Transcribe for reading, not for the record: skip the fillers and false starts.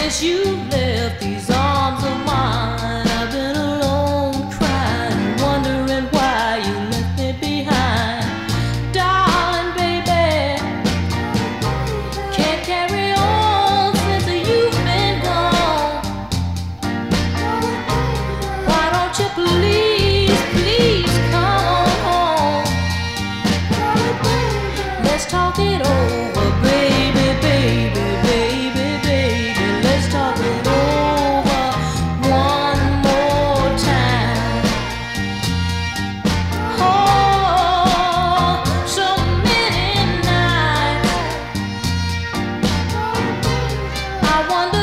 since you left these arms of mine. I've been alone, crying, wondering why you left me behind. Darling, baby, can't carry on since you've been gone. Why don't you please, please come home? Let's talk it over, baby, baby, baby, baby. Let's talk it over one more time. Oh, so many nights I wonder